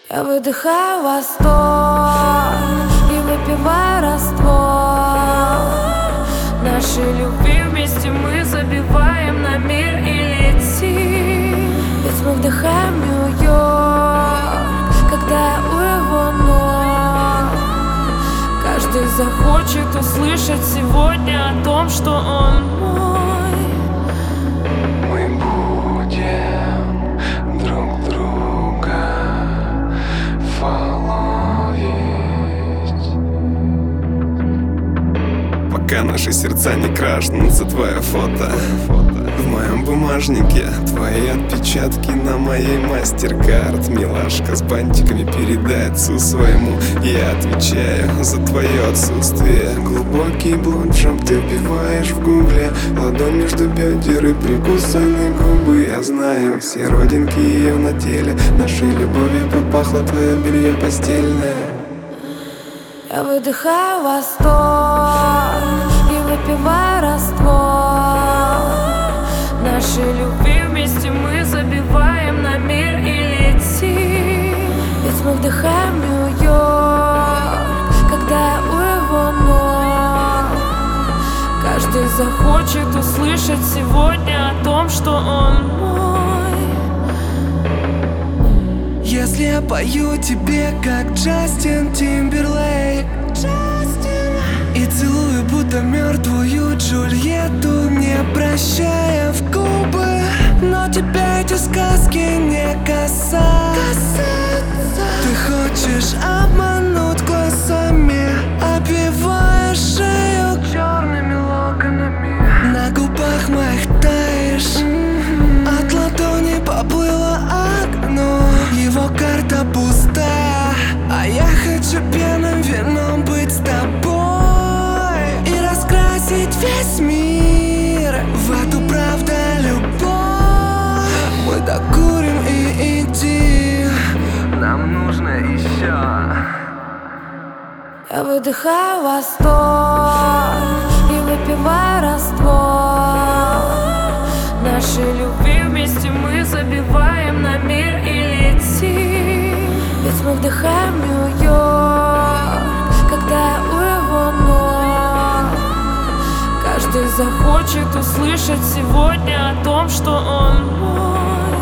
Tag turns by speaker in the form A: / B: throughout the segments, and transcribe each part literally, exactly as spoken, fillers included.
A: Я выдыхаю восток и выпиваю раствор нашей любви. Вместе мы забиваем на мир и летим. Ведь мы вдыхаем Нью-Йорк, когда у его ног. Каждый захочет услышать сегодня о том, что он мой.
B: Мы будем друг друга фоловить,
C: пока наши сердца не крашнутся. Твое фото в моем бумажнике, твои отпечатки на моей мастер-карт. Милашка с бантиками, передай отцу своему. Я отвечаю за твое отсутствие. Глубокий блондшоп ты вбиваешь в гугле, ладонь между бедер и прикусанные губы. Я знаю все родинки ее на теле, нашей любовью попахло твое белье постельное.
A: Я выдыхаю восток и выпиваю раствор нашей любви. Вместе мы забиваем на мир и летим. Ведь мы вдыхаем Нью-Йорк, когда у его ног. Каждый захочет услышать сегодня о том, что он мой.
D: Если я пою тебе, как Джастин Тимберлейк, и целую, будто мертвую Джульетту, не прощая в губы, но тебя эти сказки не касаются. Ты хочешь обмануть глазами, обвивая шею черными локонами. На губах моих таешь, от ладони поплыло окно. Его карта пустая, а я хочу пьяным вином быть с тобой и раскрасить весь мир в эту правда любовь. Мы докурим и иди, нам нужно еще.
A: Я выдыхаю восток и выпиваю раствор нашей любви. Вместе мы забиваем на мир и летим. Ведь мы вдыхаем Нью-Йорк, когда у его ног. Каждый захочет услышать сегодня о том, что он мой.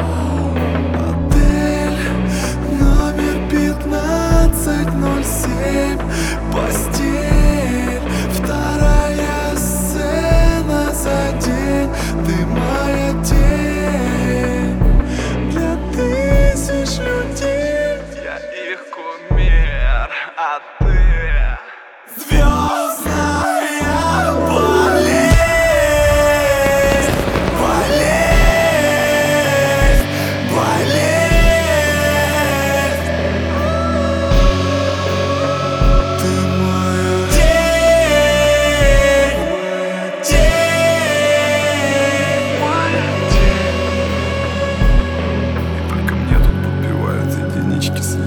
D: Отель номер пятнадцать ноль семь, постель, вторая сцена за день. Ты моя тень для тысяч людей.
B: я их кумир, а ты
D: Звездная болезнь, болезнь, болезнь. Ты моя тень, тень, моя тень.
C: И только мне тут подбивают единички с